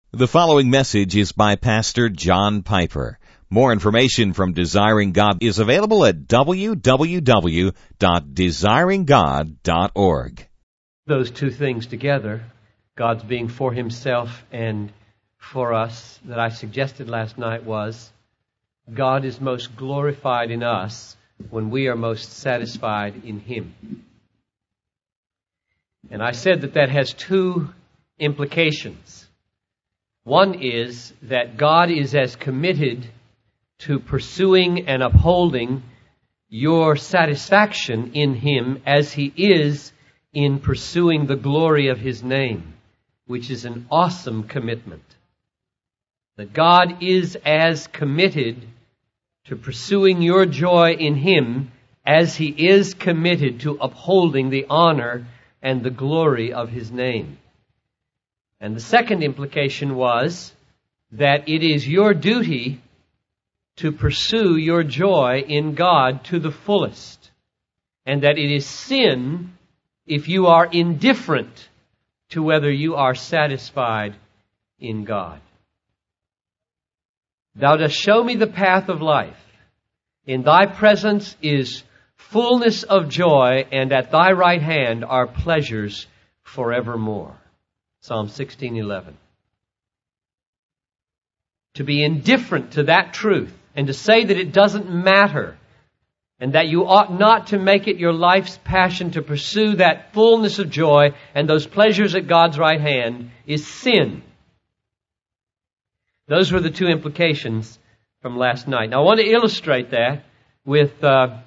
The following message is by Pastor John Piper. More information from Desiring God is available at www.desiringgod.org. Those two things together, God's being for Himself and for us, that I suggested last night was, God is most glorified in us when we are most satisfied in Him. And I said that has two implications. One is that God is as committed to pursuing and upholding your satisfaction in Him as He is in pursuing the glory of His name, which is an awesome commitment. That God is as committed to pursuing your joy in Him as He is committed to upholding the honor and the glory of His name. And the second implication was that it is your duty to pursue your joy in God to the fullest, and that it is sin if you are indifferent to whether you are satisfied in God. Thou dost show me the path of life. In Thy presence is fullness of joy, and at Thy right hand are pleasures forevermore. Psalm 16:11. To be indifferent to that truth and to say that it doesn't matter and that you ought not to make it your life's passion to pursue that fullness of joy and those pleasures at God's right hand is sin. Those were the two implications from last night. Now I want to illustrate that with my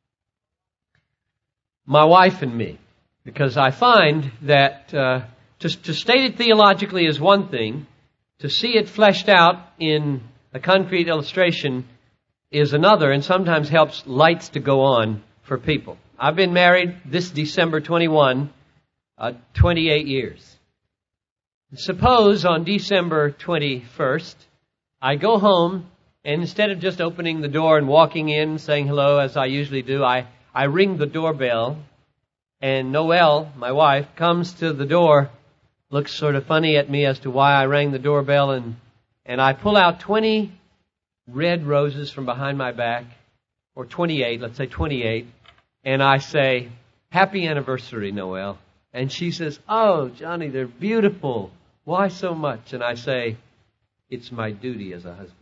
wife and me, because I find that to state it theologically is one thing, to see it fleshed out in a concrete illustration is another, and sometimes helps lights to go on for people. I've been married this December 21, 28 years. Suppose on December 21st, I go home, and instead of just opening the door and walking in, saying hello as I usually do, I ring the doorbell, and Noelle, my wife, comes to the door, looks sort of funny at me as to why I rang the doorbell, and I pull out 20 red roses from behind my back, or 28, let's say 28, and I say, "Happy anniversary, Noelle." And she says, "Oh, Johnny, they're beautiful. Why so much?" And I say, "It's my duty as a husband.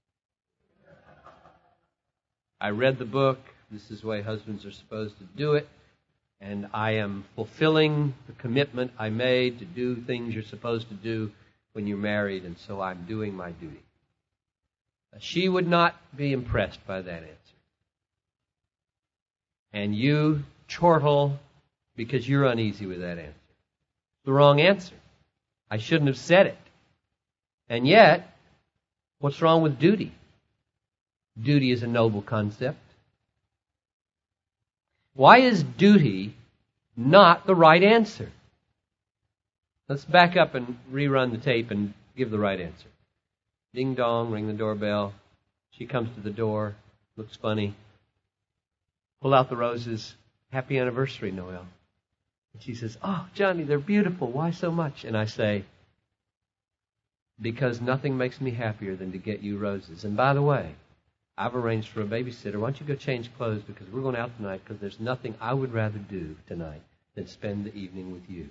I read the book. This is the way husbands are supposed to do it. And I am fulfilling the commitment I made to do things you're supposed to do when you're married, and so I'm doing my duty." She would not be impressed by that answer. And you chortle because you're uneasy with that answer. The wrong answer. I shouldn't have said it. And yet, what's wrong with duty? Duty is a noble concept. Why is duty not the right answer? Let's back up and rerun the tape and give the right answer. Ding dong, ring the doorbell. She comes to the door, looks funny. Pull out the roses. "Happy anniversary, Noelle." And she says, "Oh, Johnny, they're beautiful. Why so much?" And I say, "Because nothing makes me happier than to get you roses. And by the way, I've arranged for a babysitter. Why don't you go change clothes, because we're going out tonight, because there's nothing I would rather do tonight than spend the evening with you."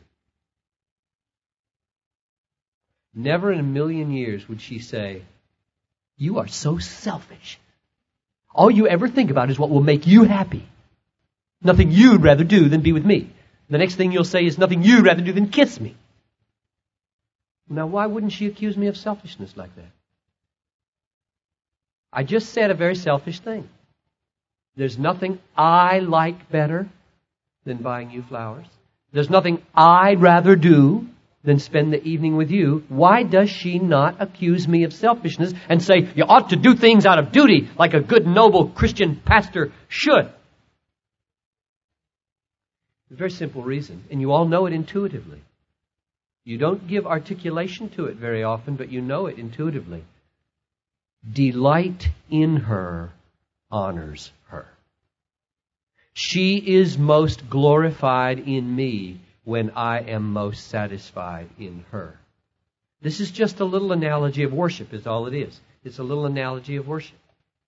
Never in a million years would she say, "You are so selfish. All you ever think about is what will make you happy. Nothing you'd rather do than be with me." The next thing you'll say is, "Nothing you'd rather do than kiss me." Now, why wouldn't she accuse me of selfishness like that? I just said a very selfish thing. There's nothing I like better than buying you flowers. There's nothing I'd rather do than spend the evening with you. Why does she not accuse me of selfishness and say, "You ought to do things out of duty like a good, noble Christian pastor should"? A very simple reason, and you all know it intuitively. You don't give articulation to it very often, but you know it intuitively. Delight in her honors her. She is most glorified in me when I am most satisfied in her. This is just a little analogy of worship, is all it is. It's a little analogy of worship.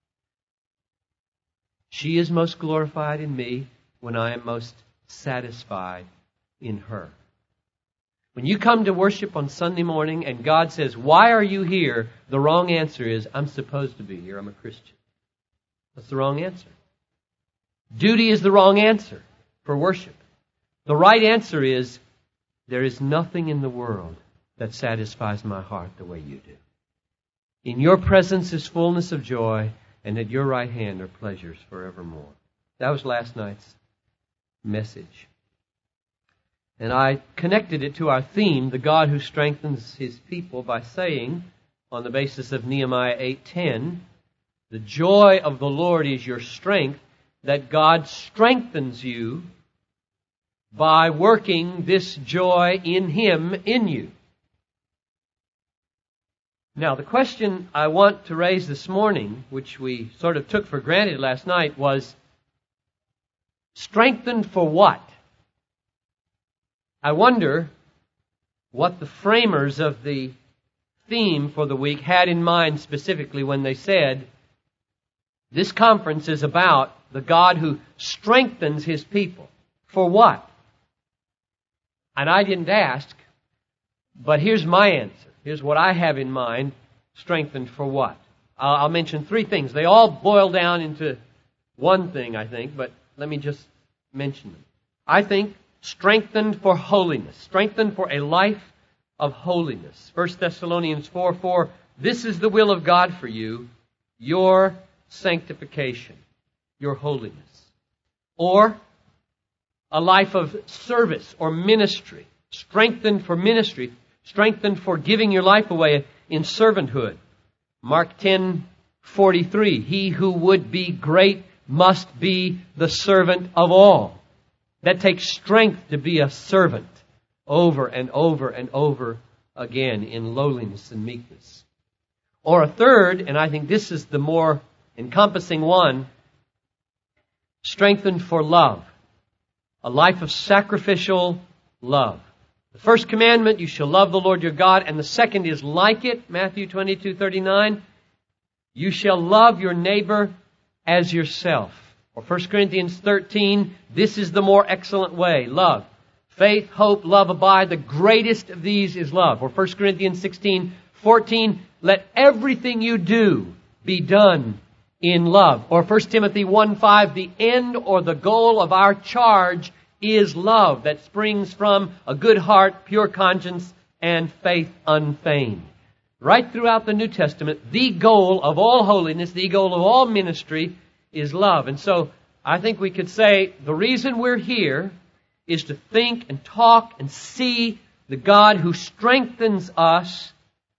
She is most glorified in me when I am most satisfied in her. When you come to worship on Sunday morning and God says, "Why are you here?" the wrong answer is, "I'm supposed to be here. I'm a Christian." That's the wrong answer. Duty is the wrong answer for worship. The right answer is, there is nothing in the world that satisfies my heart the way you do. In your presence is fullness of joy, and at your right hand are pleasures forevermore. That was last night's message. And I connected it to our theme, the God who strengthens His people, by saying, on the basis of Nehemiah 8:10, the joy of the Lord is your strength, that God strengthens you by working this joy in Him in you. Now, the question I want to raise this morning, which we sort of took for granted last night, was, strengthened for what? I wonder what the framers of the theme for the week had in mind specifically when they said, this conference is about the God who strengthens His people. For what? And I didn't ask, but here's my answer. Here's what I have in mind. Strengthened for what? I'll mention three things. They all boil down into one thing, I think, but let me just mention them. I think strengthened for holiness. Strengthened for a life of holiness. 1 Thessalonians 4:4, this is the will of God for you, your sanctification, your holiness. Or a life of service or ministry. Strengthened for ministry. Strengthened for giving your life away in servanthood. Mark 10:43, he who would be great must be the servant of all. That takes strength to be a servant over and over and over again in lowliness and meekness. Or a third, and I think this is the more encompassing one, strengthened for love. A life of sacrificial love. The first commandment, you shall love the Lord your God, and the second is like it, Matthew 22:39, you shall love your neighbor as yourself. Or 1 Corinthians 13, this is the more excellent way, love. Faith, hope, love abide. The greatest of these is love. Or 1 Corinthians 16:14, let everything you do be done in love. Or 1 Timothy 1:5, the end or the goal of our charge is love that springs from a good heart, pure conscience, and faith unfeigned. Right throughout the New Testament, the goal of all holiness, the goal of all ministry is love. And so I think we could say the reason we're here is to think and talk and see the God who strengthens us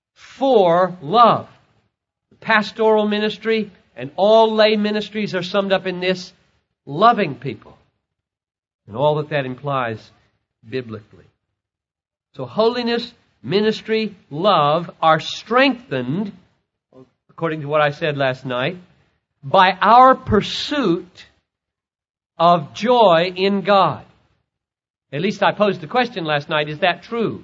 for love. The pastoral ministry and all lay ministries are summed up in this: loving people. And all that implies biblically. So holiness, ministry, love are strengthened, according to what I said last night, by our pursuit of joy in God. At least I posed the question last night, is that true?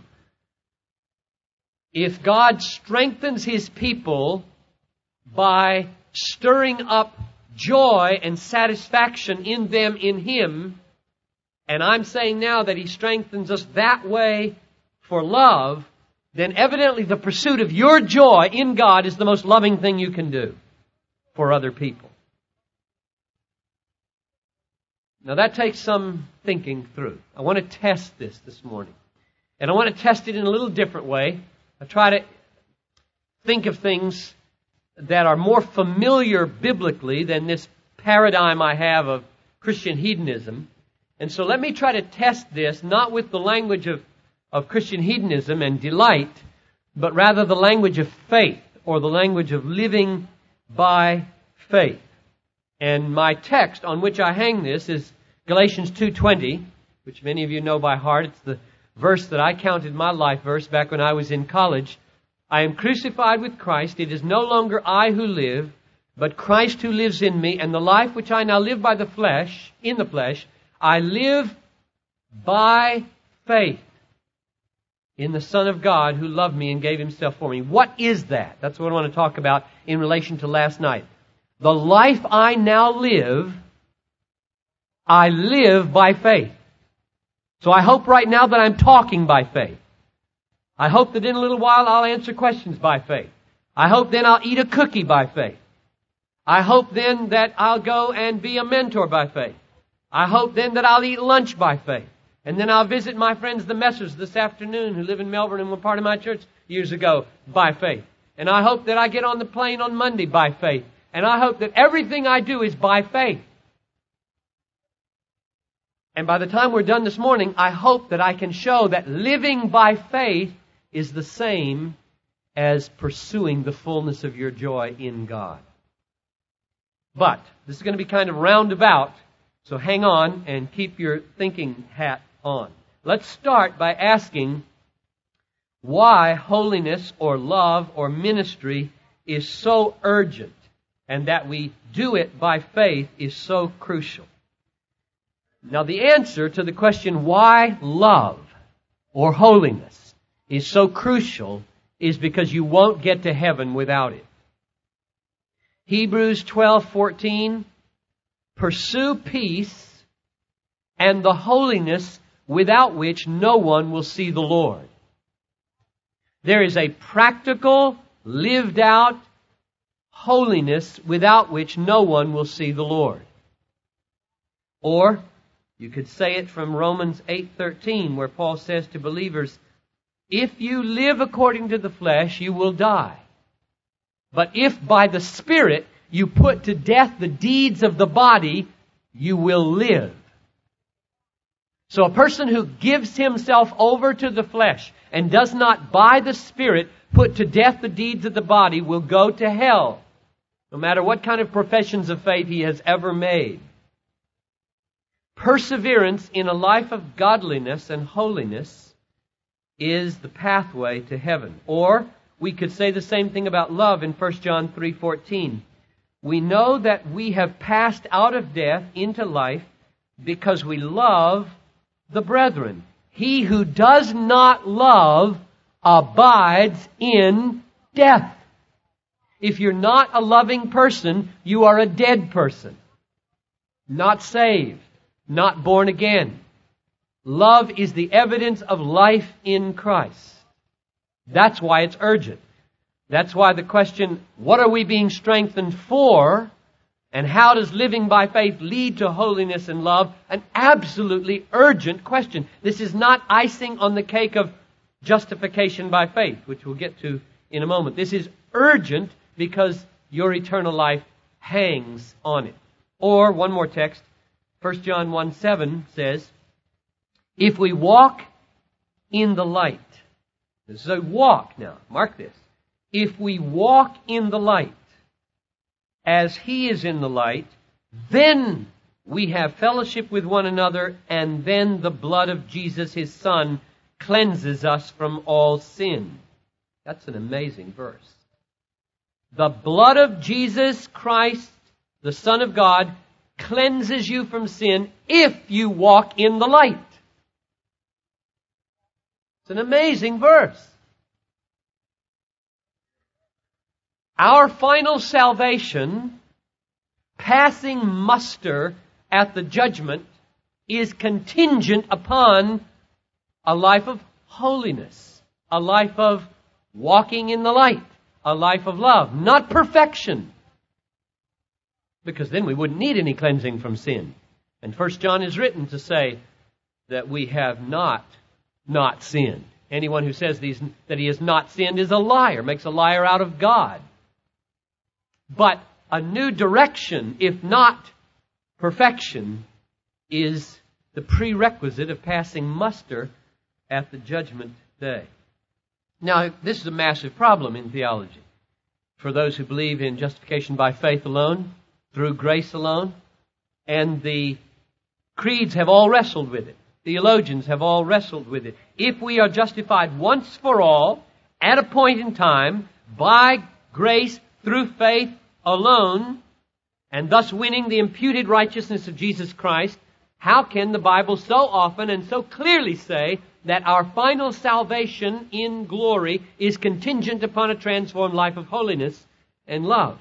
If God strengthens His people by stirring up joy and satisfaction in them in Him, and I'm saying now that He strengthens us that way for love, then evidently the pursuit of your joy in God is the most loving thing you can do for other people. Now that takes some thinking through. I want to test this morning. And I want to test it in a little different way. I try to think of things that are more familiar biblically than this paradigm I have of Christian hedonism. And so let me try to test this, not with the language of Christian hedonism and delight, but rather the language of faith, or the language of living by faith. And my text on which I hang this is Galatians 2:20, which many of you know by heart. It's the verse that I counted my life verse back when I was in college. I am crucified with Christ. It is no longer I who live, but Christ who lives in me. And the life which I now live by the flesh, in the flesh, I live by faith in the Son of God who loved me and gave Himself for me. What is that? That's what I want to talk about in relation to last night. The life I now live, I live by faith. So I hope right now that I'm talking by faith. I hope that in a little while I'll answer questions by faith. I hope then I'll eat a cookie by faith. I hope then that I'll go and be a mentor by faith. I hope then that I'll eat lunch by faith. And then I'll visit my friends the Messers this afternoon who live in Melbourne and were part of my church years ago by faith. And I hope that I get on the plane on Monday by faith. And I hope that everything I do is by faith. And by the time we're done this morning, I hope that I can show that living by faith is the same as pursuing the fullness of your joy in God. But this is going to be kind of roundabout, so hang on and keep your thinking hat on. Let's start by asking why holiness or love or ministry is so urgent and that we do it by faith is so crucial. Now, the answer to the question why love or holiness is so crucial is because you won't get to heaven without it. Hebrews 12:14, pursue peace and the holiness without which no one will see the Lord. There is a practical, lived out holiness without which no one will see the Lord. Or you could say it from Romans 8:13, where Paul says to believers, if you live according to the flesh, you will die. But if by the Spirit you put to death the deeds of the body, you will live. So a person who gives himself over to the flesh and does not by the Spirit put to death the deeds of the body will go to hell, no matter what kind of professions of faith he has ever made. Perseverance in a life of godliness and holiness is the pathway to heaven. Or we could say the same thing about love in 1 John 3:14. We know that we have passed out of death into life because we love the brethren. He who does not love abides in death. If you're not a loving person, you are a dead person. Not saved. Not born again. Love is the evidence of life in Christ. That's why it's urgent. That's why the question, what are we being strengthened for? And how does living by faith lead to holiness and love? An absolutely urgent question. This is not icing on the cake of justification by faith, which we'll get to in a moment. This is urgent because your eternal life hangs on it. Or, one more text, 1 John 1:7 says, if we walk in the light. This is a walk now. Mark this. If we walk in the light, as He is in the light, then we have fellowship with one another, and then the blood of Jesus, His Son, cleanses us from all sin. That's an amazing verse. The blood of Jesus Christ, the Son of God, cleanses you from sin if you walk in the light. It's an amazing verse. Our final salvation, passing muster at the judgment, is contingent upon a life of holiness, a life of walking in the light, a life of love, not perfection. Because then we wouldn't need any cleansing from sin. And 1 John is written to say that we have not sinned. Anyone who says that he has not sinned is a liar, makes a liar out of God. But a new direction, if not perfection, is the prerequisite of passing muster at the judgment day. Now, this is a massive problem in theology. For those who believe in justification by faith alone, through grace alone, and the creeds have all wrestled with it. Theologians have all wrestled with it. If we are justified once for all, at a point in time, by grace, through faith alone, and thus winning the imputed righteousness of Jesus Christ, how can the Bible so often and so clearly say that our final salvation in glory is contingent upon a transformed life of holiness and love.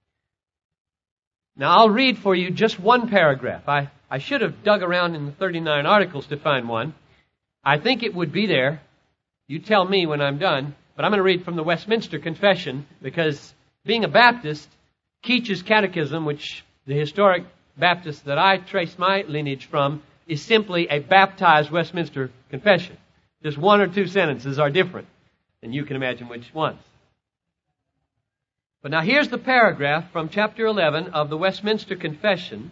Now, I'll read for you just one paragraph. I should have dug around in the 39 articles to find one. I think it would be there. You tell me when I'm done. But I'm going to read from the Westminster Confession, because being a Baptist, Keach's Catechism, which the historic Baptist that I trace my lineage from, is simply a baptized Westminster Confession. Just one or two sentences are different, and you can imagine which ones. But now here's the paragraph from chapter 11 of the Westminster Confession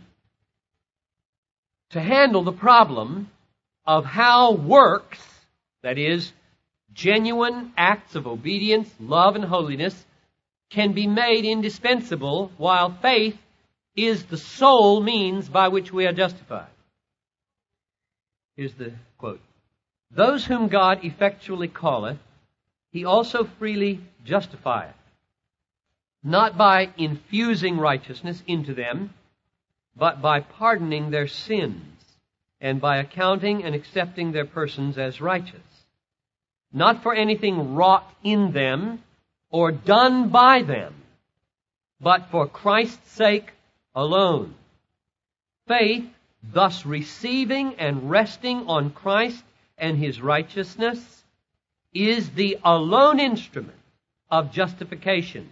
to handle the problem of how works, that is, genuine acts of obedience, love, and holiness, can be made indispensable while faith is the sole means by which we are justified. Here's the quote. Those whom God effectually calleth, He also freely justifieth, not by infusing righteousness into them, but by pardoning their sins, and by accounting and accepting their persons as righteous. Not for anything wrought in them or done by them, but for Christ's sake alone. Faith, thus receiving and resting on Christ and His righteousness, is the alone instrument of justification.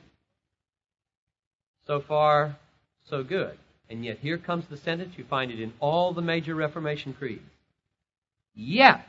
So far, so good. And yet here comes the sentence. You find it in all the major Reformation creeds. Yet,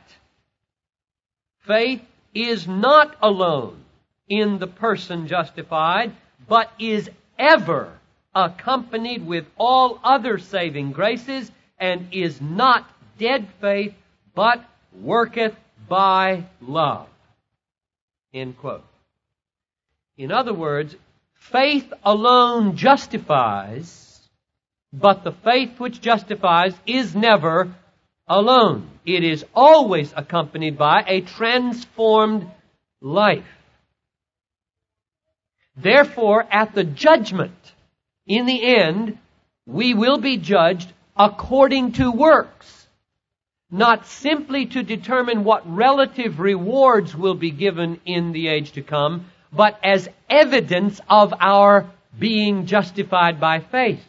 faith is not alone in the person justified, but is ever accompanied with all other saving graces, and is not dead faith, but worketh by love. End quote. In other words, faith alone justifies, but the faith which justifies is never alone. It is always accompanied by a transformed life. Therefore, at the judgment, in the end, we will be judged according to works, not simply to determine what relative rewards will be given in the age to come, but as evidence of our being justified by faith.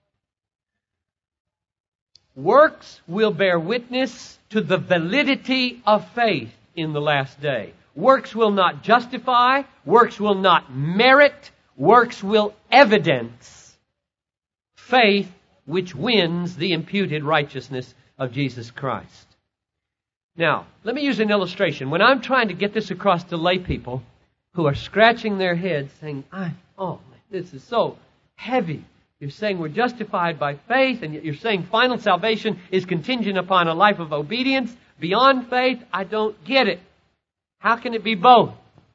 Works will bear witness to the validity of faith in the last day. Works will not justify, works will not merit, works will evidence faith which wins the imputed righteousness of Jesus Christ. Now, let me use an illustration. When I'm trying to get this across to lay people who are scratching their heads saying, this is so heavy. You're saying we're justified by faith, and yet you're saying final salvation is contingent upon a life of obedience beyond faith. I don't get it. How can it be both?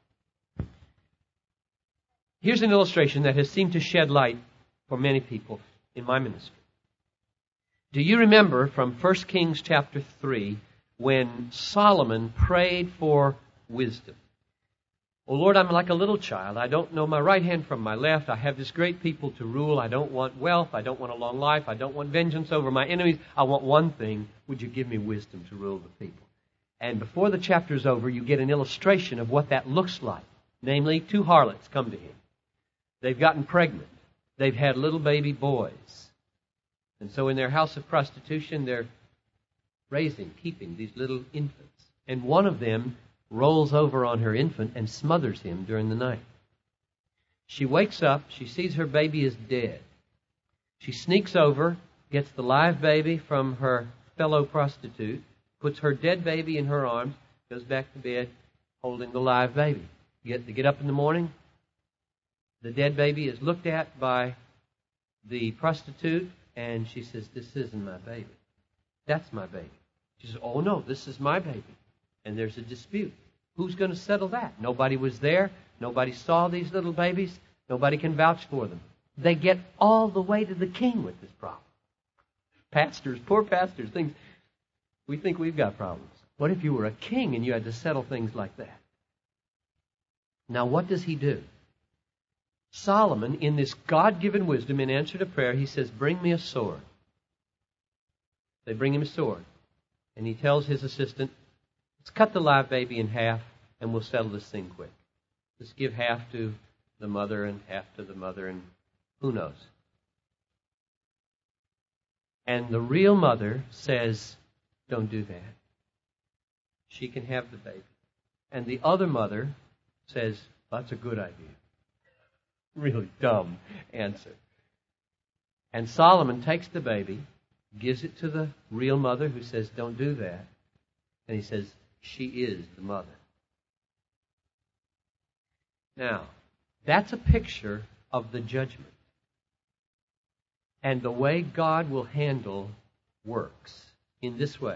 Here's an illustration that has seemed to shed light for many people in my ministry. Do you remember from 1 Kings chapter 3 when Solomon prayed for wisdom? Oh Lord, I'm like a little child. I don't know my right hand from my left. I have this great people to rule. I don't want wealth. I don't want a long life. I don't want vengeance over my enemies. I want one thing. Would you give me wisdom to rule the people? And before the chapter's over, you get an illustration of what that looks like. Namely, two harlots come to him. They've gotten pregnant. They've had little baby boys. And so in their house of prostitution, they're keeping these little infants. And one of them rolls over on her infant and smothers him during the night. She wakes up. She sees her baby is dead. She sneaks over, gets the live baby from her fellow prostitute, puts her dead baby in her arms, goes back to bed holding the live baby. They get up in the morning. The dead baby is looked at by the prostitute, and she says, "This isn't my baby. That's my baby." She says, "Oh no, this is my baby." And there's a dispute. Who's going to settle that? Nobody was there. Nobody saw these little babies. Nobody can vouch for them. They get all the way to the king with this problem. Pastors, poor pastors, we think we've got problems. What if you were a king and you had to settle things like that? Now, what does he do? Solomon, in this God-given wisdom, in answer to prayer, he says, "Bring me a sword." They bring him a sword. And he tells his assistant, Let's cut the live baby in half and we'll settle this thing quick. Let's give half to the mother and half to the mother, and who knows. And the real mother says, don't do that. She can have the baby. And the other mother says, that's a good idea. Really dumb answer. And Solomon takes the baby, gives it to the real mother who says, don't do that. And he says, she is the mother. Now, that's a picture of the judgment and the way God will handle works in this way.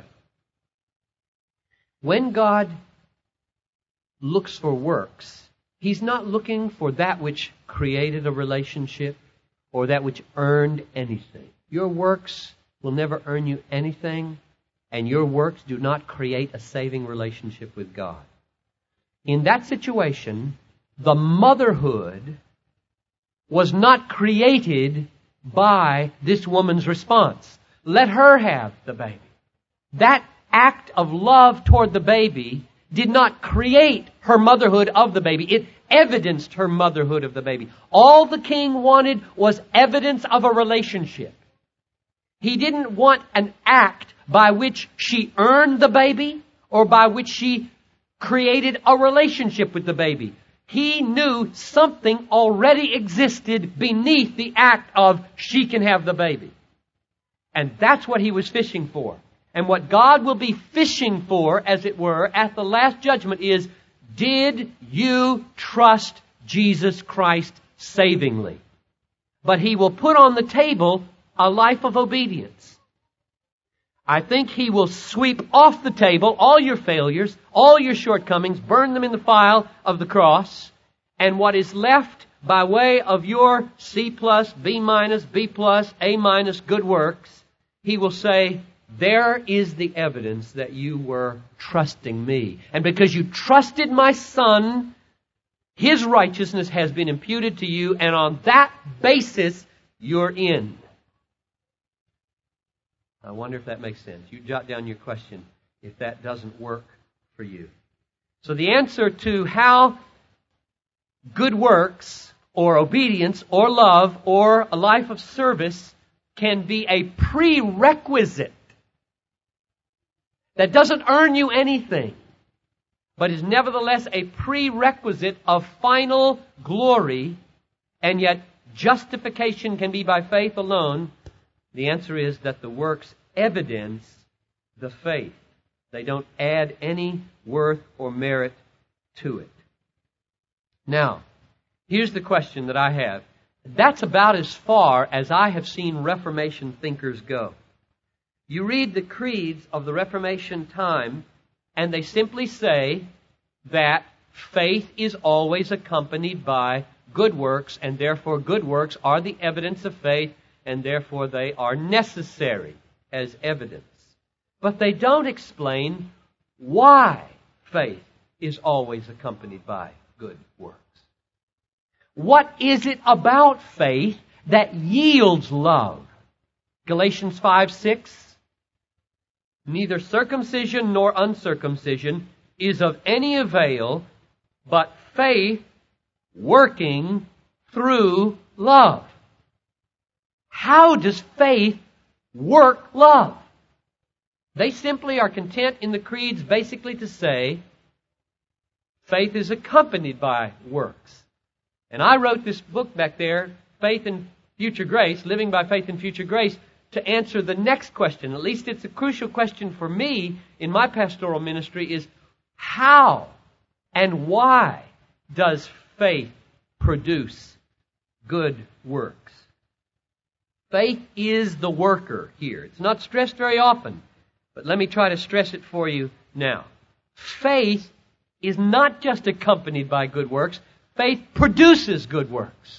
When God looks for works, He's not looking for that which created a relationship or that which earned anything. Your works will never earn you anything, and your works do not create a saving relationship with God. In that situation, the motherhood was not created by this woman's response. Let her have the baby. That act of love toward the baby did not create her motherhood of the baby. It evidenced her motherhood of the baby. All the king wanted was evidence of a relationship. He didn't want an act by which she earned the baby or by which she created a relationship with the baby. He knew something already existed beneath the act of she can have the baby. And that's what he was fishing for. And what God will be fishing for, as it were, at the last judgment is, did you trust Jesus Christ savingly? But He will put on the table a life of obedience. I think He will sweep off the table all your failures, all your shortcomings, burn them in the file of the cross, and what is left by way of your C+, B-, B+, A- good works, He will say, there is the evidence that you were trusting me. And because you trusted my Son, His righteousness has been imputed to you, and on that basis, you're in. I wonder if that makes sense. You jot down your question if that doesn't work for you. So the answer to how good works, or obedience, or love, or a life of service can be a prerequisite that doesn't earn you anything, but is nevertheless a prerequisite of final glory, and yet justification can be by faith alone. The answer is that the works evidence the faith. They don't add any worth or merit to it. Now, here's the question that I have. That's about as far as I have seen Reformation thinkers go. You read the creeds of the Reformation time, and they simply say that faith is always accompanied by good works, and therefore good works are the evidence of faith, and therefore they are necessary as evidence. But they don't explain why faith is always accompanied by good works. What is it about faith that yields love? Galatians 5:6. Neither circumcision nor uncircumcision is of any avail, but faith working through love. How does faith work love? They simply are content in the creeds basically to say faith is accompanied by works. And I wrote this book back there, Faith and Future Grace, Living by Faith and Future Grace, to answer the next question. At least it's a crucial question for me in my pastoral ministry, is how and why does faith produce good works? Faith is the worker here. It's not stressed very often, but let me try to stress it for you now. Faith is not just accompanied by good works. Faith produces good works.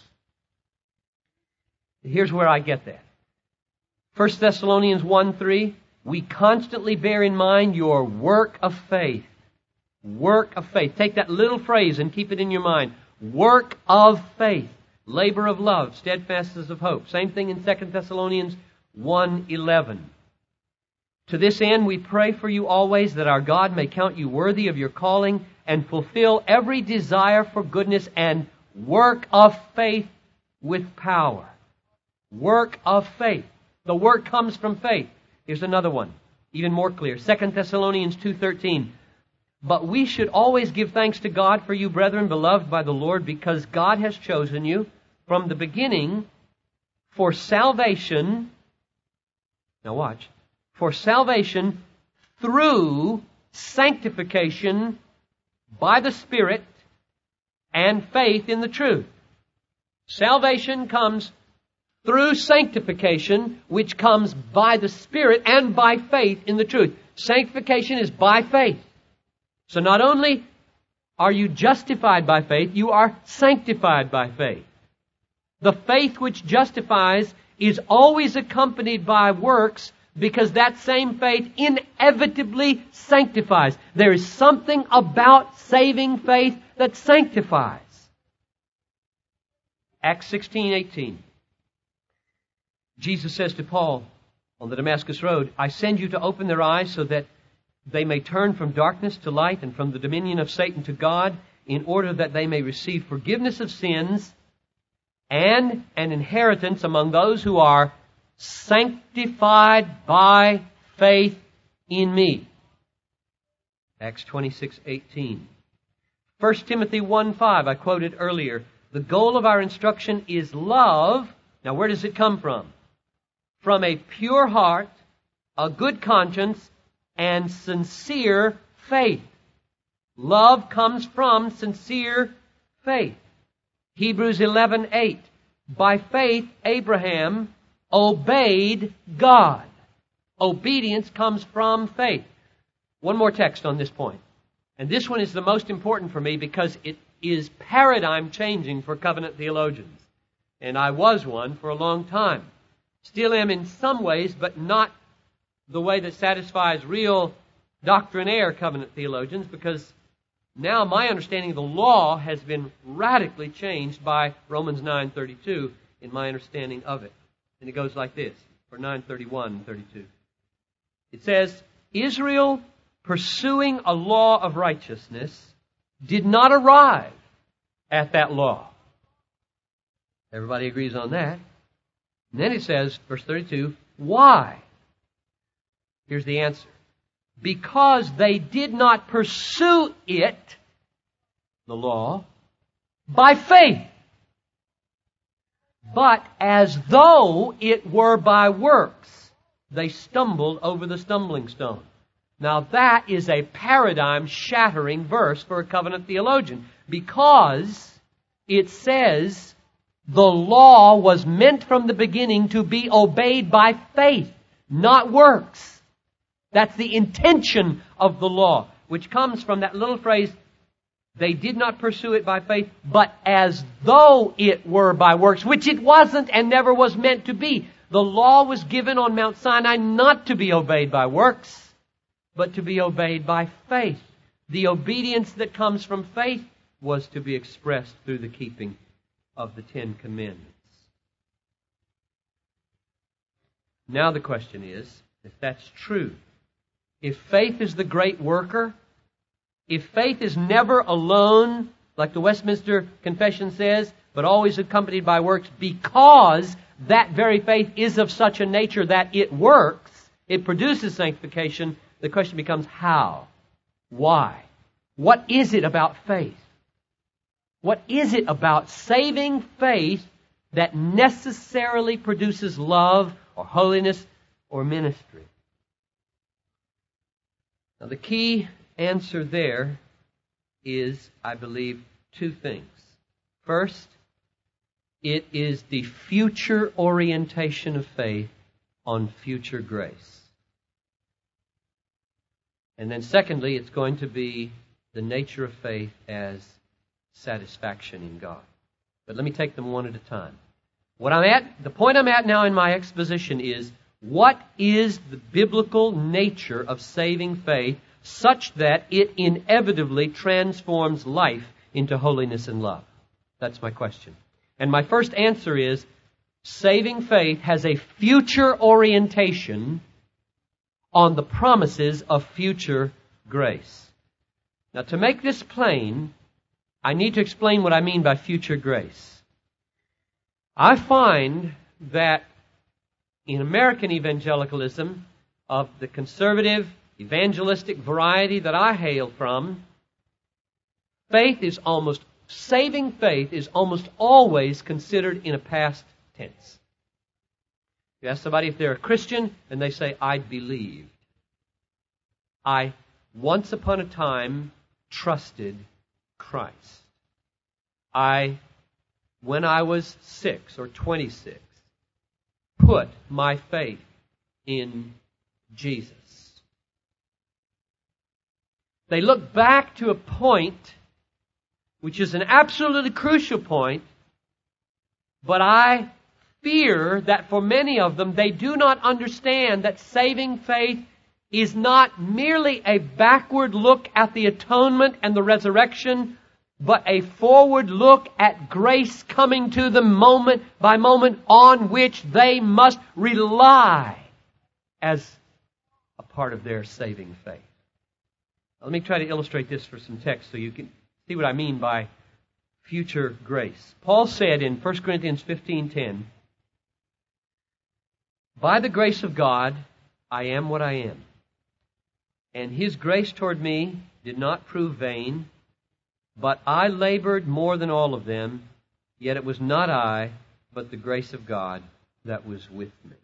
Here's where I get that. 1 Thessalonians 1:3, we constantly bear in mind your work of faith. Work of faith. Take that little phrase and keep it in your mind. Work of faith. Labor of love. Steadfastness of hope. Same thing in 2 Thessalonians 1:11. To this end we pray for you always, that our God may count you worthy of your calling and fulfill every desire for goodness and work of faith with power. Work of faith. The work comes from faith. Here's another one, even more clear. 2 Thessalonians 2:13. But we should always give thanks to God for you, brethren, beloved by the Lord, because God has chosen you from the beginning for salvation. Now watch. For salvation through sanctification by the Spirit and faith in the truth. Salvation comes through sanctification, which comes by the Spirit and by faith in the truth. Sanctification is by faith. So not only are you justified by faith, you are sanctified by faith. The faith which justifies is always accompanied by works, because that same faith inevitably sanctifies. There is something about saving faith that sanctifies. Acts 16:18. Jesus says to Paul on the Damascus Road, I send you to open their eyes so that they may turn from darkness to light and from the dominion of Satan to God, in order that they may receive forgiveness of sins and an inheritance among those who are sanctified by faith in me. Acts 26:18. 1 Timothy 1:5, I quoted earlier. The goal of our instruction is love. Now where does it come from? From a pure heart, a good conscience, and sincere faith. Love comes from sincere faith. Hebrews 11:8. By faith, Abraham obeyed God. Obedience comes from faith. One more text on this point. And this one is the most important for me because it is paradigm changing for covenant theologians. And I was one for a long time. Still am in some ways, but not the way that satisfies real doctrinaire covenant theologians, because now my understanding of the law has been radically changed by Romans 9:32 in my understanding of it. And it goes like this, for 9:31 and 32. It says, Israel, pursuing a law of righteousness, did not arrive at that law. Everybody agrees on that. And then it says, verse 32, why? Here's the answer. Because they did not pursue it, the law, by faith, but as though it were by works, they stumbled over the stumbling stone. Now that is a paradigm-shattering verse for a covenant theologian, because it says the law was meant from the beginning to be obeyed by faith, not works. That's the intention of the law, which comes from that little phrase, they did not pursue it by faith, but as though it were by works, which it wasn't and never was meant to be. The law was given on Mount Sinai not to be obeyed by works, but to be obeyed by faith. The obedience that comes from faith was to be expressed through the keeping of the Ten Commandments. Now the question is, if that's true, if faith is the great worker, if faith is never alone, like the Westminster Confession says, but always accompanied by works, because that very faith is of such a nature that it works, it produces sanctification, the question becomes how? Why? What is it about faith? What is it about saving faith that necessarily produces love or holiness or ministry? Now the key answer there is, I believe, two things. First, it is the future orientation of faith on future grace. And then secondly, it's going to be the nature of faith as satisfaction in God. But let me take them one at a time. The point I'm at now in my exposition is, what is the biblical nature of saving faith such that it inevitably transforms life into holiness and love? That's my question. And my first answer is, saving faith has a future orientation on the promises of future grace. Now, to make this plain, I need to explain what I mean by future grace. I find that in American evangelicalism, of the conservative, evangelistic variety that I hail from, saving faith is almost always considered in a past tense. You ask somebody if they're a Christian, and they say, I believed. I, once upon a time, trusted Christ. When I was 6 or 26, put my faith in Jesus. They look back to a point which is an absolutely crucial point, but I fear that for many of them, they do not understand that saving faith is not merely a backward look at the atonement and the resurrection, but a forward look at grace coming to them moment by moment on which they must rely as a part of their saving faith. Now, let me try to illustrate this for some text so you can see what I mean by future grace. Paul said in 1 Corinthians 15:10, by the grace of God, I am what I am. And His grace toward me did not prove vain, but I labored more than all of them, yet it was not I, but the grace of God that was with me.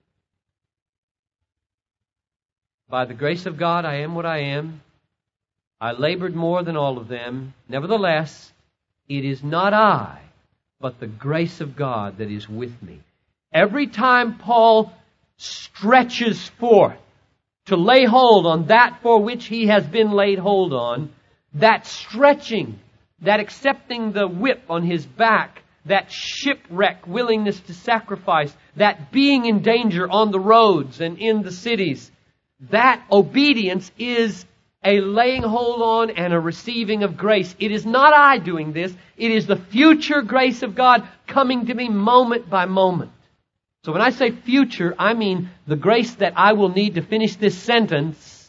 By the grace of God, I am what I am. I labored more than all of them. Nevertheless, it is not I, but the grace of God that is with me. Every time Paul stretches forth to lay hold on that for which he has been laid hold on, that stretching, that accepting the whip on his back, that shipwreck willingness to sacrifice, that being in danger on the roads and in the cities, that obedience is a laying hold on and a receiving of grace. It is not I doing this. It is the future grace of God coming to me moment by moment. So when I say future, I mean the grace that I will need to finish this sentence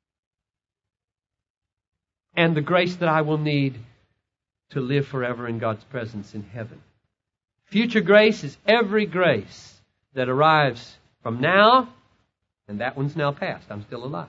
and the grace that I will need to live forever in God's presence in heaven. Future grace is every grace that arrives from now, and that one's now past. I'm still alive.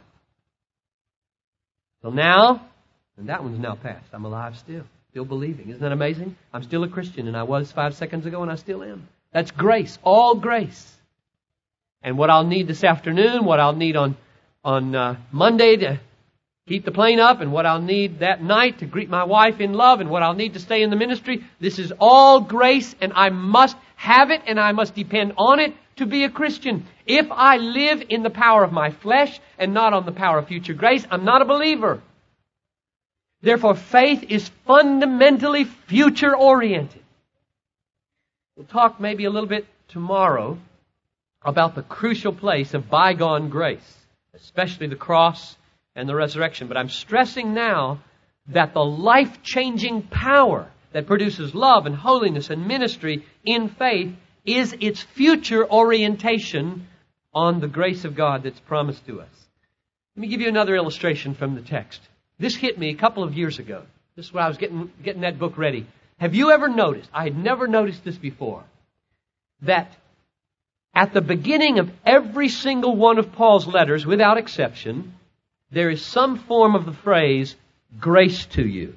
Till now, and that one's now past. I'm alive still believing. Isn't that amazing? I'm still a Christian, and I was 5 seconds ago, and I still am. That's grace, all grace. And what I'll need this afternoon, what I'll need on Monday to keep the plane up, and what I'll need that night to greet my wife in love, and what I'll need to stay in the ministry, this is all grace, and I must have it, and I must depend on it to be a Christian. If I live in the power of my flesh and not on the power of future grace, I'm not a believer. Therefore, faith is fundamentally future-oriented. We'll talk maybe a little bit tomorrow about the crucial place of bygone grace, especially the cross and the resurrection. But I'm stressing now that the life-changing power that produces love and holiness and ministry in faith is its future orientation on the grace of God that's promised to us. Let me give you another illustration from the text. This hit me a couple of years ago. This is when I was getting that book ready. Have you ever noticed, I had never noticed this before, that at the beginning of every single one of Paul's letters, without exception, there is some form of the phrase, grace to you.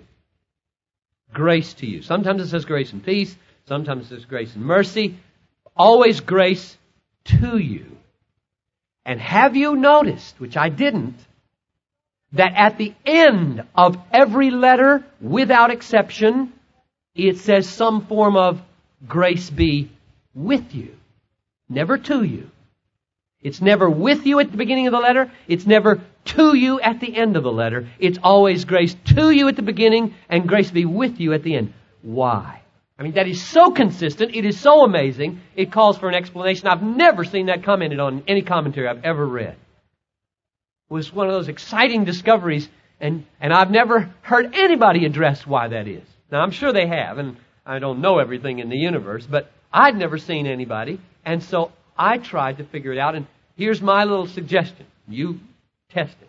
Grace to you. Sometimes it says grace and peace. Sometimes it says grace and mercy. Always grace to you. And have you noticed, which I didn't, that at the end of every letter, without exception, it says some form of grace be with you. Never to you. It's never with you at the beginning of the letter. It's never to you at the end of the letter. It's always grace to you at the beginning and grace be with you at the end. Why? I mean, that is so consistent. It is so amazing. It calls for an explanation. I've never seen that commented on in any commentary I've ever read. It was one of those exciting discoveries, and I've never heard anybody address why that is. Now, I'm sure they have, and I don't know everything in the universe, but I'd never seen anybody, and so I tried to figure it out, and here's my little suggestion. You Testing.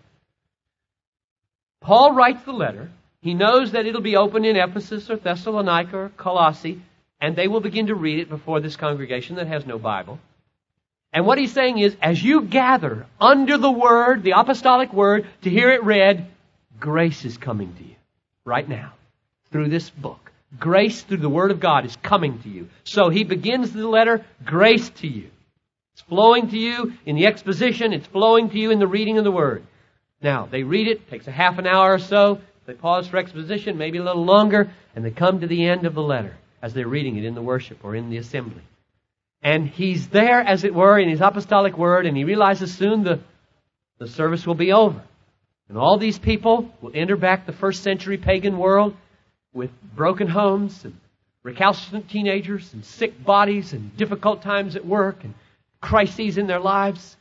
Paul writes the letter. He knows that it'll be open in Ephesus or Thessalonica or Colossae, and they will begin to read it before this congregation that has no Bible. And what he's saying is, as you gather under the Word, the apostolic Word, to hear it read, grace is coming to you right now through this book. Grace through the Word of God is coming to you. So he begins the letter, grace to you. It's flowing to you in the exposition. It's flowing to you in the reading of the Word. Now, they read it. Takes a half an hour or so. They pause for exposition, maybe a little longer, and they come to the end of the letter as they're reading it in the worship or in the assembly. And he's there, as it were, in his apostolic word, and he realizes soon the service will be over. And all these people will enter back the first century pagan world with broken homes and recalcitrant teenagers and sick bodies and difficult times at work and crises in their lives.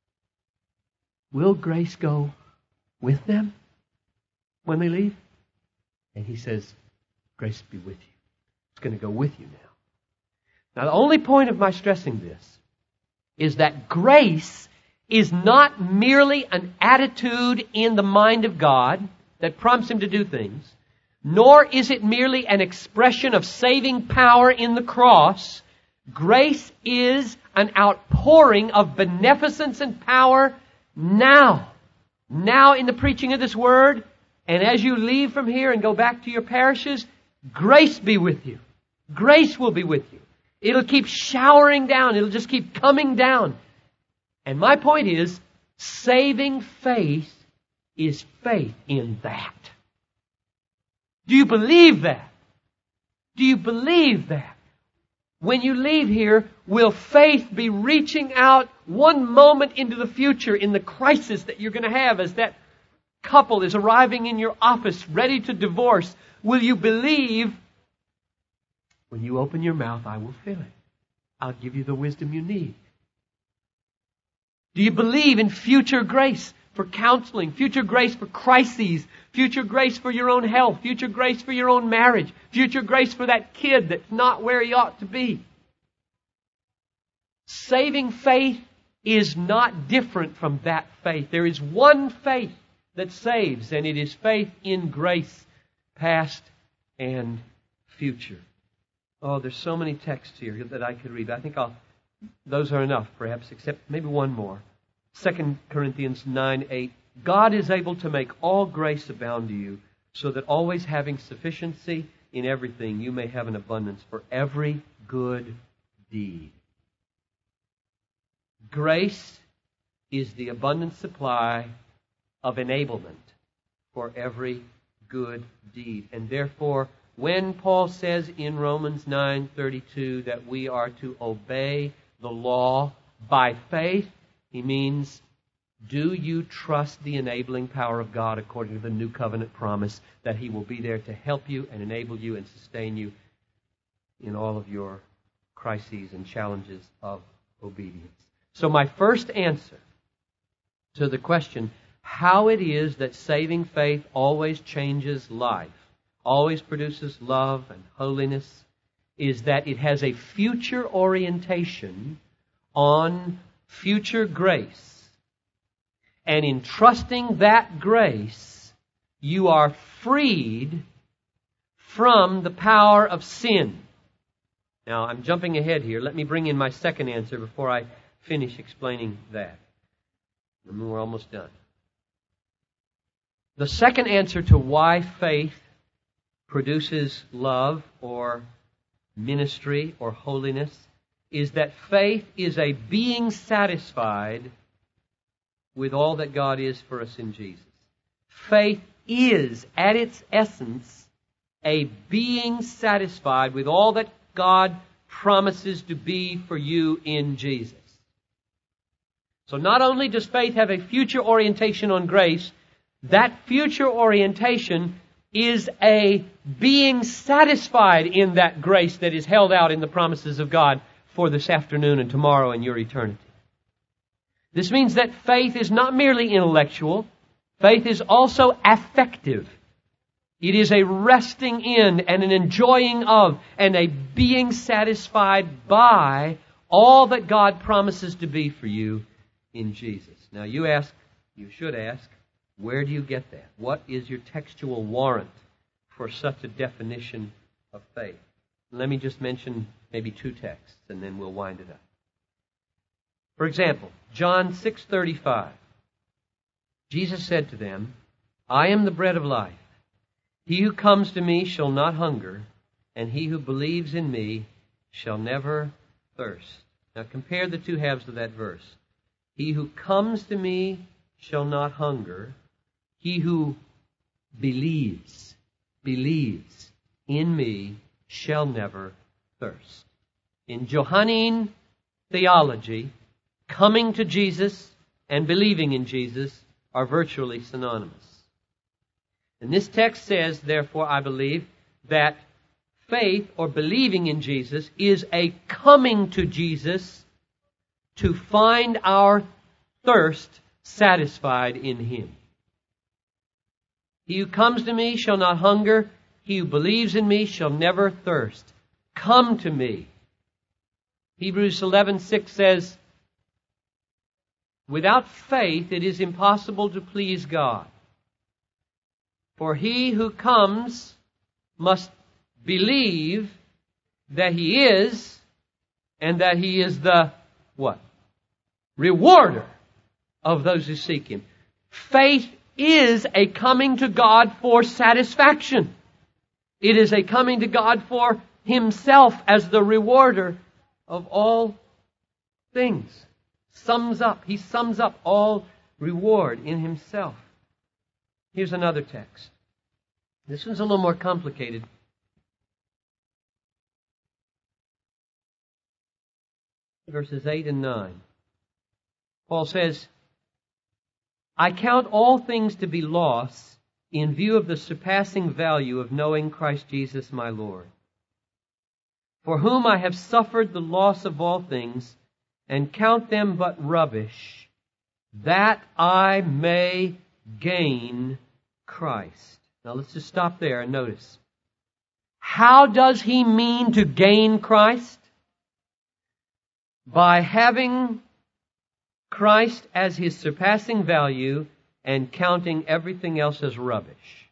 Will grace go with them when they leave? And he says, grace be with you. It's going to go with you now. Now, the only point of my stressing this is that grace is not merely an attitude in the mind of God that prompts Him to do things, nor is it merely an expression of saving power in the cross. Grace is an outpouring of beneficence and power now. Now in the preaching of this Word, and as you leave from here and go back to your parishes, grace be with you. Grace will be with you. It'll keep showering down. It'll just keep coming down. And my point is, saving faith is faith in that. Do you believe that? Do you believe that? When you leave here, will faith be reaching out one moment into the future in the crisis that you're going to have as that couple is arriving in your office ready to divorce? Will you believe, when you open your mouth, I will fill it. I'll give you the wisdom you need. Do you believe in future grace for counseling, future grace for crises, future grace for your own health, future grace for your own marriage, future grace for that kid that's not where he ought to be? Saving faith is not different from that faith. There is one faith that saves, and it is faith in grace, past and future. Oh, there's so many texts here that I could read. I think those are enough, perhaps, except maybe one more. 2 Corinthians 9:8. God is able to make all grace abound to you, so that always having sufficiency in everything, you may have an abundance for every good deed. Grace is the abundant supply of enablement for every good deed. And therefore, when Paul says in Romans 9:32 that we are to obey the law by faith, he means, do you trust the enabling power of God according to the new covenant promise that He will be there to help you and enable you and sustain you in all of your crises and challenges of obedience? So my first answer to the question, how it is that saving faith always changes life, always produces love and holiness, is that it has a future orientation on future grace. And in trusting that grace, you are freed from the power of sin. Now, I'm jumping ahead here. Let me bring in my second answer before I finish explaining that. And we're almost done. The second answer to why faith produces love or ministry or holiness is that faith is a being satisfied with all that God is for us in Jesus. Faith is, at its essence, a being satisfied with all that God promises to be for you in Jesus. So not only does faith have a future orientation on grace, that future orientation is a being satisfied in that grace that is held out in the promises of God for this afternoon and tomorrow and your eternity. This means that faith is not merely intellectual. Faith is also affective. It is a resting in and an enjoying of and a being satisfied by all that God promises to be for you in Jesus. Now you ask, You should ask, where do you get that? What is your textual warrant for such a definition of faith? Let me just mention maybe two texts, and then we'll wind it up. For example, John 6:35. Jesus said to them, I am the bread of life. He who comes to me shall not hunger, and he who believes in me shall never thirst. Now compare the two halves of that verse. He who comes to me shall not hunger. He who believes in me shall never thirst. In Johannine theology, coming to Jesus and believing in Jesus are virtually synonymous. And this text says, therefore, I believe, that faith or believing in Jesus is a coming to Jesus to find our thirst satisfied in Him. He who comes to me shall not hunger. He who believes in me shall never thirst. Come to me. Hebrews 11:6 says, without faith it is impossible to please God. For he who comes must believe that He is, and that He is the what? Rewarder of those who seek Him. Faith is a coming to God for satisfaction. It is a coming to God for Himself as the rewarder of all things. He sums up all reward in Himself. Here's another text. This one's a little more complicated. Verses 8 and 9. Paul says, I count all things to be loss in view of the surpassing value of knowing Christ Jesus my Lord, for whom I have suffered the loss of all things, and count them but rubbish, that I may gain Christ. Now let's just stop there and notice. How does he mean to gain Christ? By having Christ as his surpassing value and counting everything else as rubbish.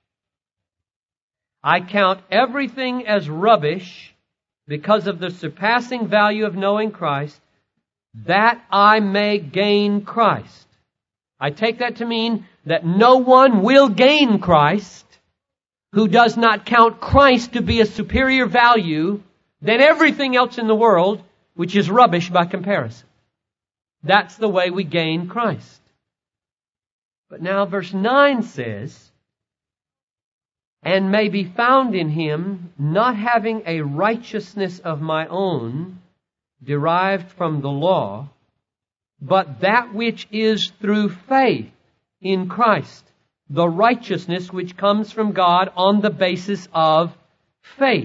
I count everything as rubbish because of the surpassing value of knowing Christ, that I may gain Christ. I take that to mean that no one will gain Christ who does not count Christ to be a superior value than everything else in the world, which is rubbish by comparison. That's the way we gain Christ. But now verse 9 says, and may be found in Him, not having a righteousness of my own, derived from the law, but that which is through faith in Christ, the righteousness which comes from God on the basis of faith.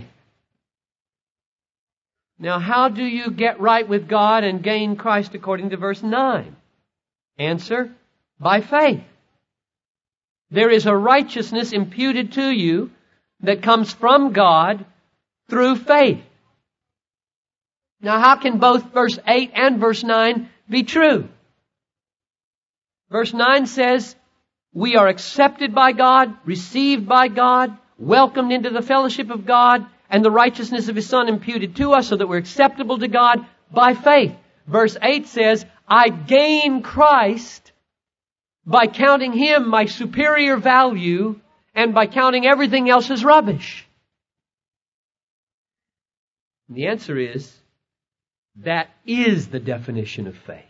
Now, how do you get right with God and gain Christ according to verse 9? Answer, by faith. There is a righteousness imputed to you that comes from God through faith. Now, how can both verse 8 and verse 9 be true? Verse 9 says, we are accepted by God, received by God, welcomed into the fellowship of God, and the righteousness of His Son imputed to us so that we're acceptable to God by faith. Verse 8 says, I gain Christ by counting Him my superior value and by counting everything else as rubbish. And the answer is, that is the definition of faith.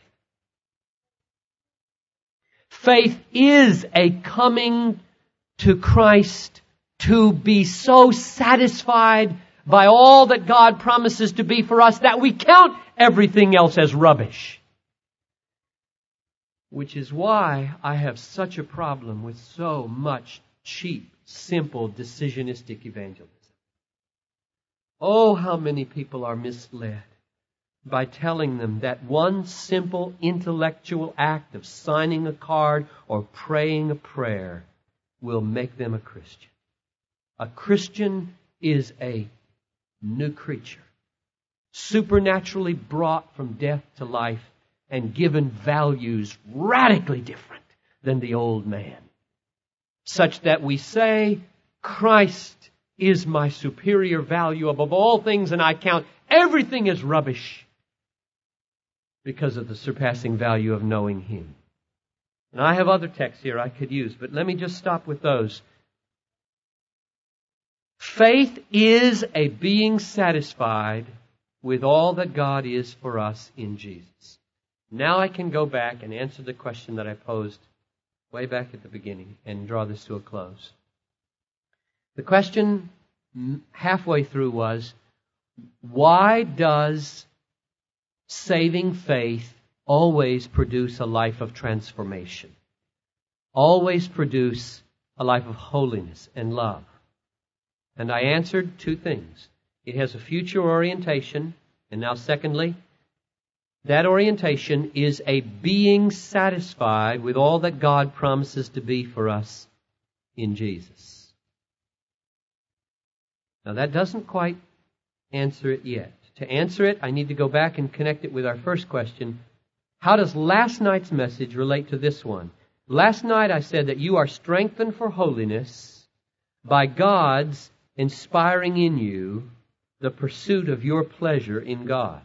Faith is a coming to Christ to be so satisfied by all that God promises to be for us that we count everything else as rubbish. Which is why I have such a problem with so much cheap, simple, decisionistic evangelism. Oh, how many people are misled by telling them that one simple intellectual act of signing a card or praying a prayer will make them a Christian. A Christian is a new creature, supernaturally brought from death to life and given values radically different than the old man, such that we say, Christ is my superior value above all things, and I count everything as rubbish because of the surpassing value of knowing Him. And I have other texts here I could use, but let me just stop with those. Faith is a being satisfied with all that God is for us in Jesus. Now I can go back and answer the question that I posed way back at the beginning and draw this to a close. The question halfway through was, why does saving faith always produce a life of transformation? Always produce a life of holiness and love? And I answered two things. It has a future orientation, and now secondly, that orientation is a being satisfied with all that God promises to be for us in Jesus. Now that doesn't quite answer it yet. To answer it, I need to go back and connect it with our first question. How does last night's message relate to this one? Last night I said that you are strengthened for holiness by God's inspiring in you the pursuit of your pleasure in God.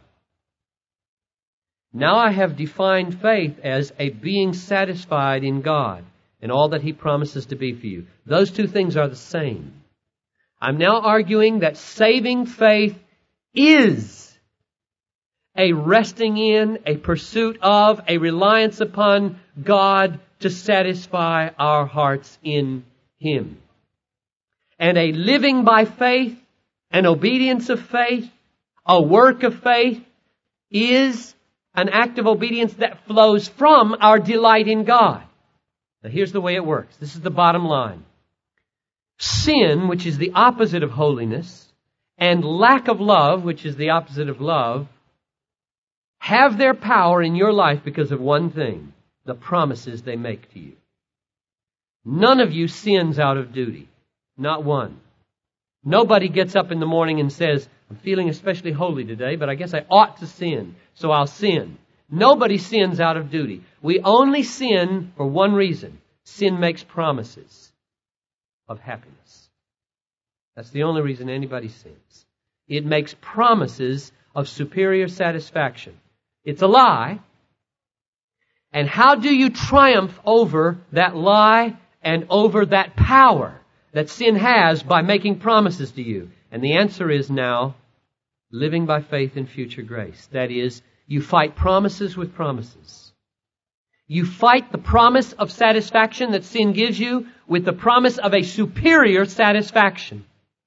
Now I have defined faith as a being satisfied in God and all that He promises to be for you. Those two things are the same. I'm now arguing that saving faith is a resting in, a pursuit of, a reliance upon God to satisfy our hearts in Him. And a living by faith, an obedience of faith, a work of faith is an act of obedience that flows from our delight in God. Now here's the way it works. This is the bottom line. Sin, which is the opposite of holiness, and lack of love, which is the opposite of love, have their power in your life because of one thing: the promises they make to you. None of you sins out of duty. Not one. Nobody gets up in the morning and says, I'm feeling especially holy today, but I guess I ought to sin, so I'll sin. Nobody sins out of duty. We only sin for one reason. Sin makes promises of happiness. That's the only reason anybody sins. It makes promises of superior satisfaction. It's a lie. And how do you triumph over that lie and over that power that sin has? By making promises to you. And the answer is now living by faith in future grace. That is, you fight promises with promises. You fight the promise of satisfaction that sin gives you with the promise of a superior satisfaction.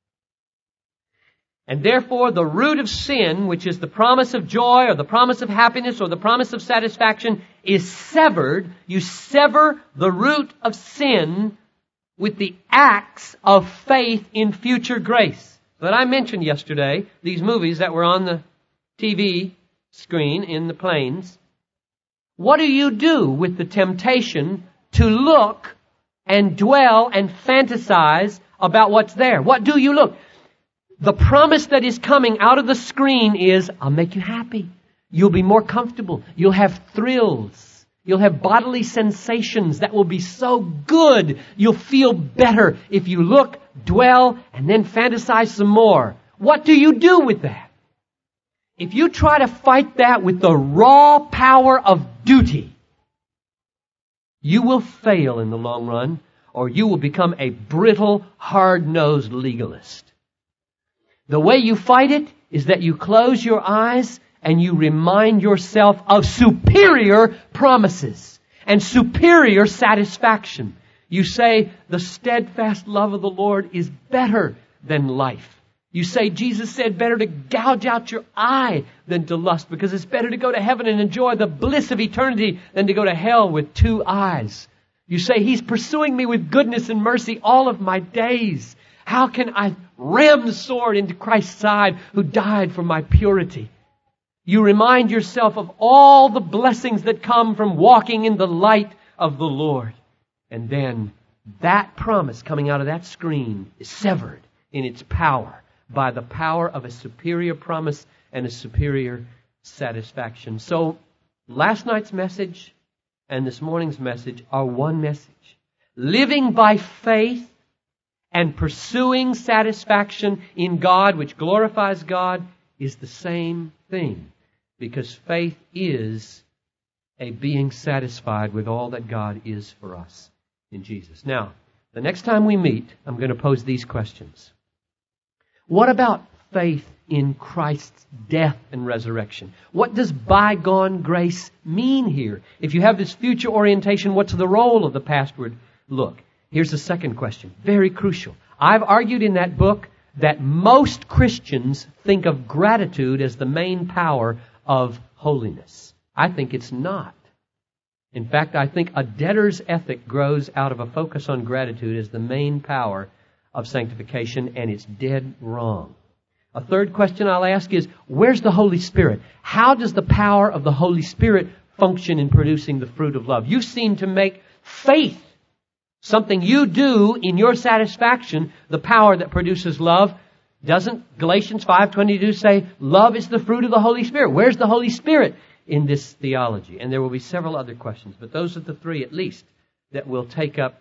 And therefore, the root of sin, which is the promise of joy or the promise of happiness or the promise of satisfaction, is severed. You sever the root of sin with the acts of faith in future grace. That I mentioned yesterday, these movies that were on the TV screen in the planes. What do you do with the temptation to look and dwell and fantasize about what's there? What do you look? The promise that is coming out of the screen is, I'll make you happy. You'll be more comfortable. You'll have thrills. You'll have bodily sensations that will be so good. You'll feel better if you look, dwell, and then fantasize some more. What do you do with that? If you try to fight that with the raw power of duty, you will fail in the long run, or you will become a brittle, hard-nosed legalist. The way you fight it is that you close your eyes and you remind yourself of superior promises and superior satisfaction. You say, the steadfast love of the Lord is better than life. You say, Jesus said, better to gouge out your eye than to lust, because it's better to go to heaven and enjoy the bliss of eternity than to go to hell with two eyes. You say, He's pursuing me with goodness and mercy all of my days. How can I ram the sword into Christ's side who died for my purity? You remind yourself of all the blessings that come from walking in the light of the Lord. And then that promise coming out of that screen is severed in its power by the power of a superior promise and a superior satisfaction. So last night's message and this morning's message are one message. Living by faith and pursuing satisfaction in God, which glorifies God, is the same thing. Because faith is a being satisfied with all that God is for us in Jesus. Now, the next time we meet, I'm going to pose these questions. What about faith in Christ's death and resurrection? What does bygone grace mean here? If you have this future orientation, what's the role of the pastward look? Here's the second question, very crucial. I've argued in that book that most Christians think of gratitude as the main power of holiness. I think it's not. In fact, I think a debtor's ethic grows out of a focus on gratitude as the main power of sanctification, and it's dead wrong. A third question I'll ask is, where's the Holy Spirit? How does the power of the Holy Spirit function in producing the fruit of love? You seem to make faith something you do in your satisfaction, the power that produces love. Doesn't Galatians 5:22 say, love is the fruit of the Holy Spirit? Where's the Holy Spirit in this theology? And there will be several other questions, but those are the three at least that we'll take up,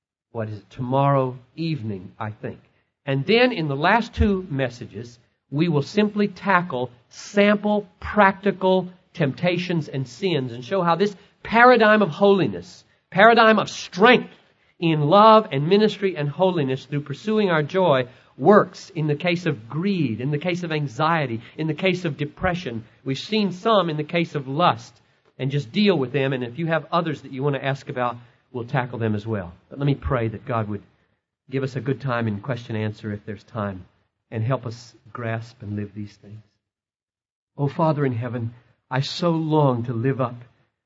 tomorrow evening, I think. And then in the last two messages, we will simply tackle sample, practical temptations and sins and show how this paradigm of holiness, paradigm of strength in love and ministry and holiness through pursuing our joy works in the case of greed, in the case of anxiety, in the case of depression. We've seen some in the case of lust, and just deal with them. And if you have others that you want to ask about, we'll tackle them as well. But let me pray that God would give us a good time in question and answer if there's time, and help us grasp and live these things. Oh, Father in heaven, I so long to live up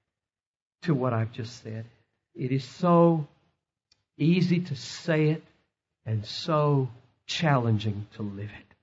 to what I've just said. It is so easy to say it and so challenging to live it.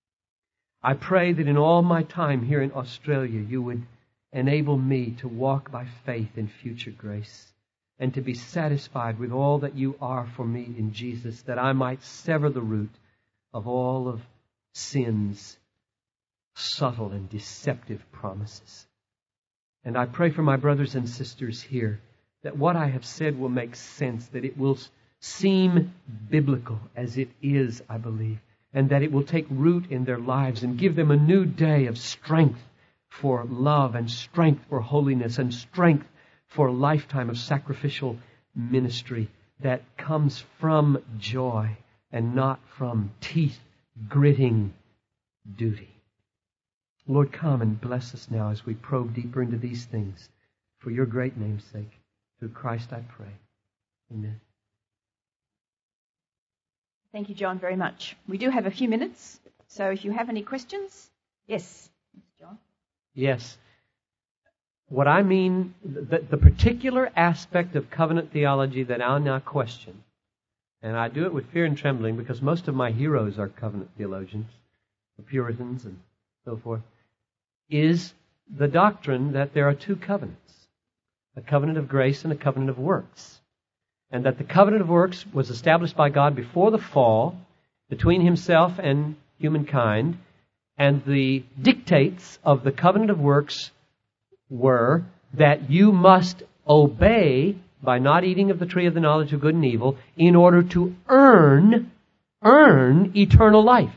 I pray that in all my time here in Australia, you would enable me to walk by faith in future grace and to be satisfied with all that you are for me in Jesus, that I might sever the root of all of sin's subtle and deceptive promises. And I pray for my brothers and sisters here that what I have said will make sense, that it will seem biblical as it is, I believe, and that it will take root in their lives and give them a new day of strength for love and strength for holiness and strength for a lifetime of sacrificial ministry that comes from joy and not from teeth-gritting duty. Lord, come and bless us now as we probe deeper into these things. For your great name's sake, through Christ I pray. Amen. Thank you, John, very much. We do have a few minutes, so if you have any questions. Yes, John. Yes. What I mean, the particular aspect of covenant theology that I'll now question, and I do it with fear and trembling because most of my heroes are covenant theologians, the Puritans and so forth, is the doctrine that there are two covenants, a covenant of grace and a covenant of works. And that the covenant of works was established by God before the fall between himself and humankind, and the dictates of the covenant of works were that you must obey by not eating of the tree of the knowledge of good and evil in order to earn eternal life.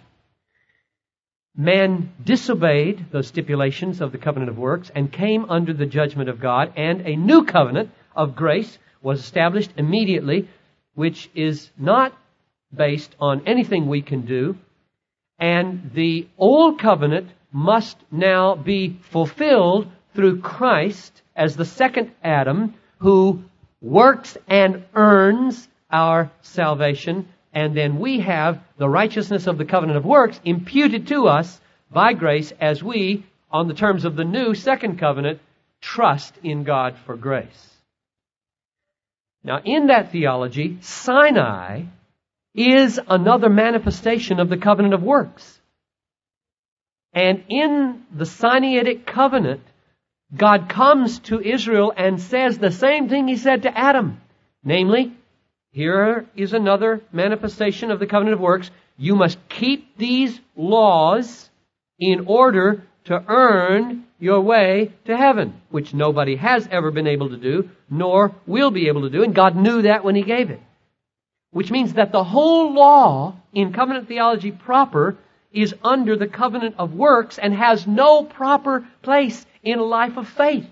Man disobeyed those stipulations of the covenant of works and came under the judgment of God, and a new covenant of grace was established immediately, which is not based on anything we can do. And the old covenant must now be fulfilled through Christ as the second Adam, who works and earns our salvation. And then we have the righteousness of the covenant of works imputed to us by grace as we, on the terms of the new second covenant, trust in God for grace. Now, in that theology, Sinai is another manifestation of the covenant of works. And in the Sinaitic covenant, God comes to Israel and says the same thing he said to Adam. Namely, here is another manifestation of the covenant of works. You must keep these laws in order to earn your way to heaven, which nobody has ever been able to do, nor will be able to do, and God knew that when He gave it. Which means that the whole law in covenant theology proper is under the covenant of works and has no proper place in a life of faith,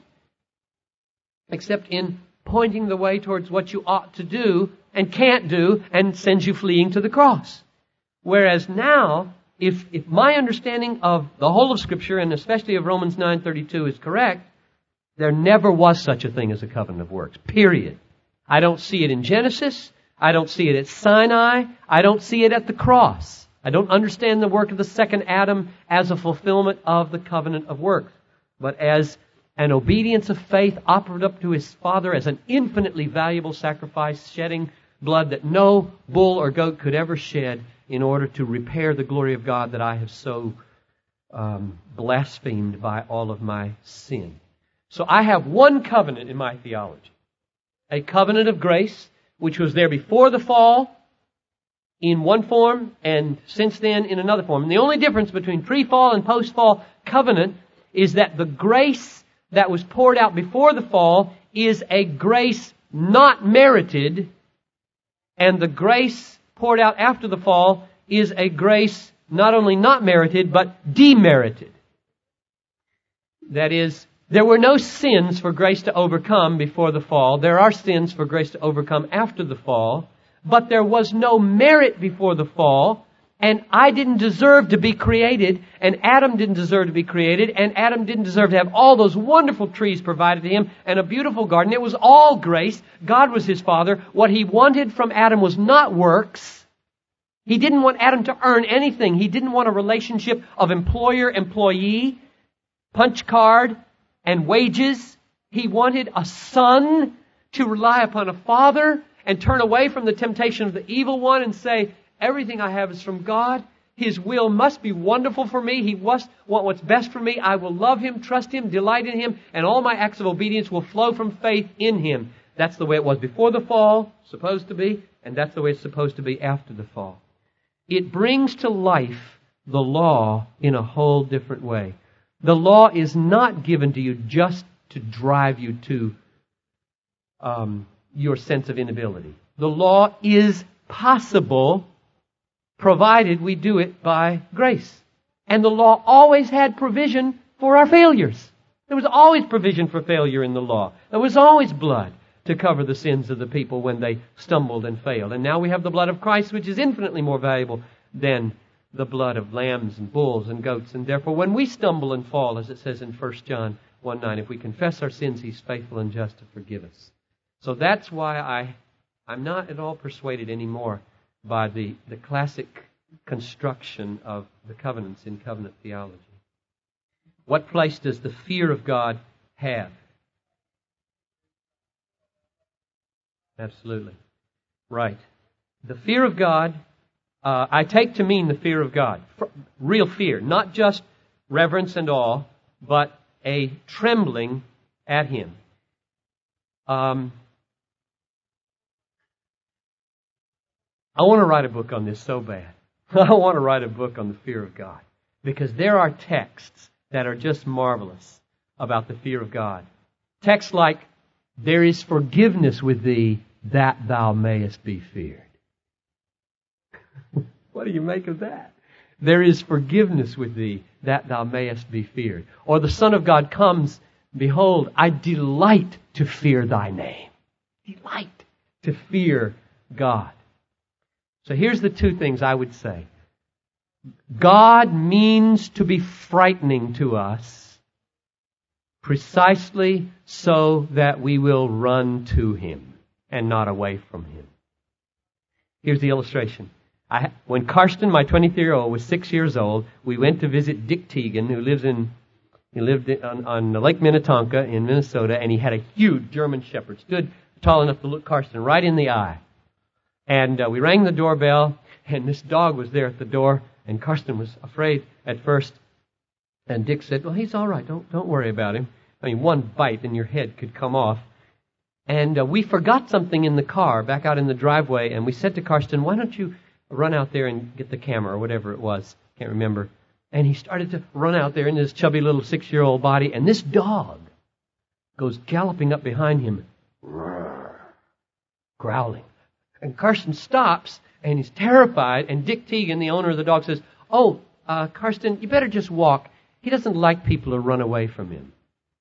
except in pointing the way towards what you ought to do and can't do and sends you fleeing to the cross. Whereas now, if my understanding of the whole of Scripture, and especially of Romans 9:32 is correct, there never was such a thing as a covenant of works. Period. I don't see it in Genesis. I don't see it at Sinai. I don't see it at the cross. I don't understand the work of the second Adam as a fulfillment of the covenant of works, but as an obedience of faith offered up to His Father as an infinitely valuable sacrifice, shedding blood that no bull or goat could ever shed in order to repair the glory of God that I have so blasphemed by all of my sin. So I have one covenant in my theology. A covenant of grace, which was there before the fall in one form and since then in another form. And the only difference between pre-fall and post-fall covenant is that the grace that was poured out before the fall is a grace not merited, and the grace poured out after the fall is a grace not only not merited, but demerited. That is, there were no sins for grace to overcome before the fall. There are sins for grace to overcome after the fall. But there was no merit before the fall. And I didn't deserve to be created. And Adam didn't deserve to be created. And Adam didn't deserve to have all those wonderful trees provided to him and a beautiful garden. It was all grace. God was his father. What He wanted from Adam was not works. He didn't want Adam to earn anything. He didn't want a relationship of employer-employee, punch card, and wages. He wanted a son to rely upon a father and turn away from the temptation of the evil one and say, everything I have is from God. His will must be wonderful for me. He must want what's best for me. I will love Him, trust Him, delight in Him, and all my acts of obedience will flow from faith in Him. That's the way it was before the fall, supposed to be, and that's the way it's supposed to be after the fall. It brings to life the law in a whole different way. The law is not given to you just to drive you to your sense of inability. The law is possible provided we do it by grace. And the law always had provision for our failures. There was always provision for failure in the law. There was always blood to cover the sins of the people when they stumbled and failed. And now we have the blood of Christ, which is infinitely more valuable than the blood of lambs and bulls and goats. And therefore, when we stumble and fall, as it says in 1 John 1:9, if we confess our sins, He's faithful and just to forgive us. So that's why I'm not at all persuaded anymore by the classic construction of the covenants in covenant theology. What place does the fear of God have? Absolutely. Right. The fear of God, I take to mean the fear of God. Real fear. Not just reverence and awe, but a trembling at Him. I want to write a book on this so bad. I want to write a book on the fear of God. Because there are texts that are just marvelous about the fear of God. Texts like, there is forgiveness with thee that thou mayest be feared. What do you make of that? There is forgiveness with thee that thou mayest be feared. Or the Son of God comes, behold, I delight to fear thy name. Delight to fear God. So here's the two things I would say. God means to be frightening to us precisely so that we will run to Him and not away from Him. Here's the illustration. When Karsten, my 23-year-old, was 6 years old, we went to visit Dick Teagan, who lived on Lake Minnetonka in Minnesota, and he had a huge German Shepherd, stood tall enough to look Karsten right in the eye. And we rang the doorbell, and this dog was there at the door, and Karsten was afraid at first. And Dick said, well, he's all right. Don't worry about him. I mean, one bite and your head could come off. And we forgot something in the car back out in the driveway, and we said to Karsten, why don't you run out there and get the camera or whatever it was. Can't remember. And he started to run out there in his chubby little 6-year-old body, and this dog goes galloping up behind him, growling. And Karsten stops, and he's terrified, and Dick Teagan, the owner of the dog, says, "Oh, Karsten, you better just walk. He doesn't like people to run away from him."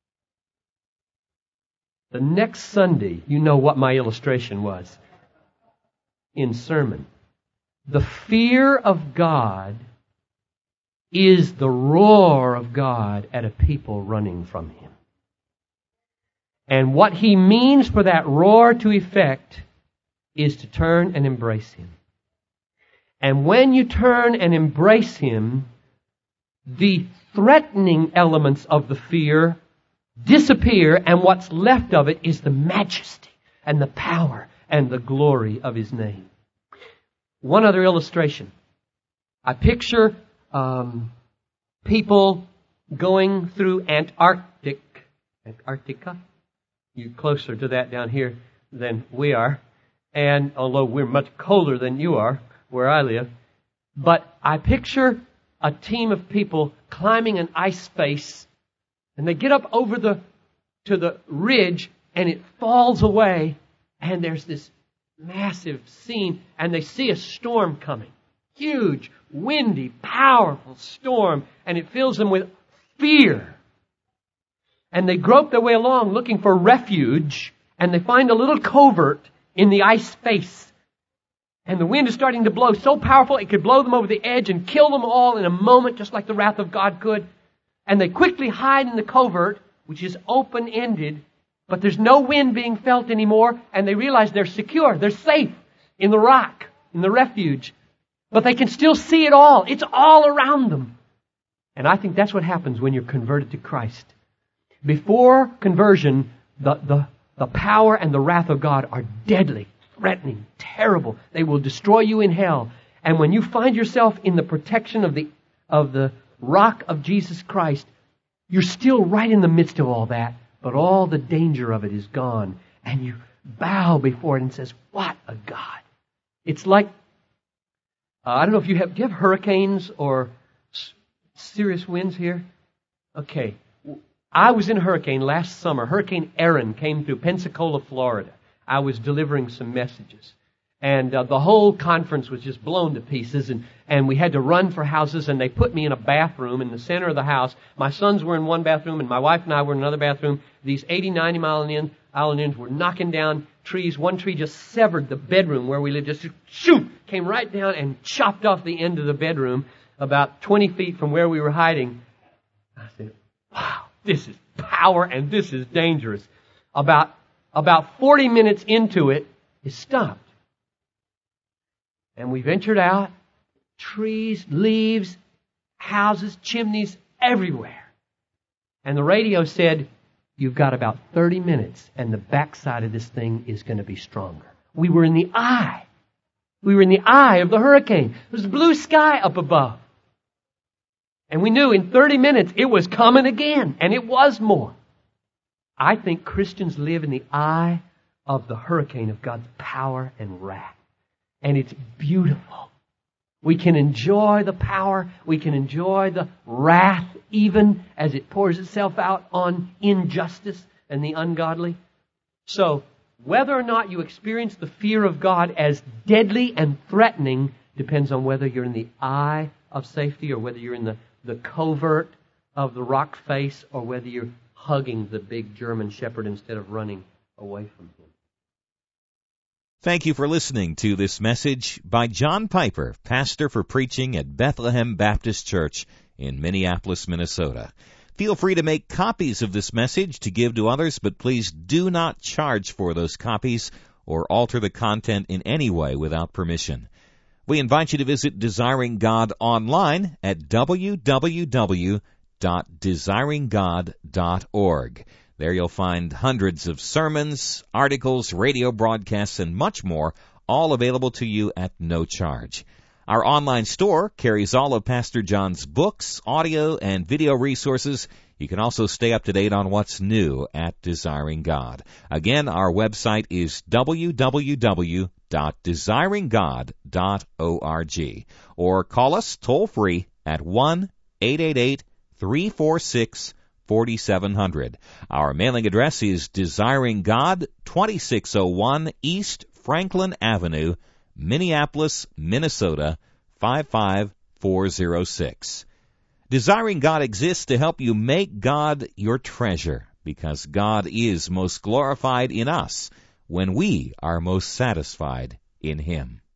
The next Sunday, you know what my illustration was in sermon. The fear of God is the roar of God at a people running from Him. And what He means for that roar to effect is to turn and embrace Him. And when you turn and embrace Him, the threatening elements of the fear disappear, and what's left of it is the majesty and the power and the glory of His name. One other illustration. I picture people going through Antarctica. You're closer to that down here than we are. And although we're much colder than you are, where I live. But I picture a team of people climbing an ice face, and they get up over to the ridge, and it falls away, and there's this massive scene, and they see a storm coming. Huge, windy, powerful storm, and it fills them with fear. And they grope their way along looking for refuge, and they find a little covert in the ice face. And the wind is starting to blow so powerful it could blow them over the edge and kill them all in a moment, just like the wrath of God could. And they quickly hide in the covert, which is open-ended, but there's no wind being felt anymore, and they realize they're secure, they're safe in the rock, in the refuge. But they can still see it all. It's all around them. And I think that's what happens when you're converted to Christ. Before conversion, the power and the wrath of God are deadly, threatening, terrible. They will destroy you in hell. And when you find yourself in the protection of the rock of Jesus Christ, you're still right in the midst of all that, but all the danger of it is gone. And you bow before it and says, "What a God." It's like, I don't know if do you have hurricanes or serious winds here? Okay. I was in a hurricane last summer. Hurricane Erin came through Pensacola, Florida. I was delivering some messages. And the whole conference was just blown to pieces. And we had to run for houses. And they put me in a bathroom in the center of the house. My sons were in one bathroom. And my wife and I were in another bathroom. These 80, 90 mile an hour winds were knocking down trees. One tree just severed the bedroom where we lived. Just shoot! Came right down and chopped off the end of the bedroom about 20 feet from where we were hiding. I said, wow. This is power and this is dangerous. About 40 minutes into it, it stopped. And we ventured out. Trees, leaves, houses, chimneys, everywhere. And the radio said, "You've got about 30 minutes and the backside of this thing is going to be stronger." We were in the eye. We were in the eye of the hurricane. There was blue sky up above. And we knew in 30 minutes it was coming again. And it was more. I think Christians live in the eye of the hurricane of God's power and wrath. And it's beautiful. We can enjoy the power. We can enjoy the wrath even as it pours itself out on injustice and the ungodly. So, whether or not you experience the fear of God as deadly and threatening depends on whether you're in the eye of safety or whether you're in the covert of the rock face or whether you're hugging the big German shepherd instead of running away from him. Thank you for listening to this message by John Piper, pastor for preaching at Bethlehem Baptist Church in Minneapolis, Minnesota. Feel free to make copies of this message to give to others, but please do not charge for those copies or alter the content in any way without permission. We invite you to visit Desiring God online at www.desiringgod.org. There you'll find hundreds of sermons, articles, radio broadcasts, and much more, all available to you at no charge. Our online store carries all of Pastor John's books, audio, and video resources. You can also stay up to date on what's new at Desiring God. Again, our website is www.desiringgod.org. Or call us toll-free at 1 888-346-4700. Our mailing address is Desiring God, 2601 East Franklin Avenue, Minneapolis, Minnesota, 55406. Desiring God exists to help you make God your treasure, because God is most glorified in us when we are most satisfied in Him.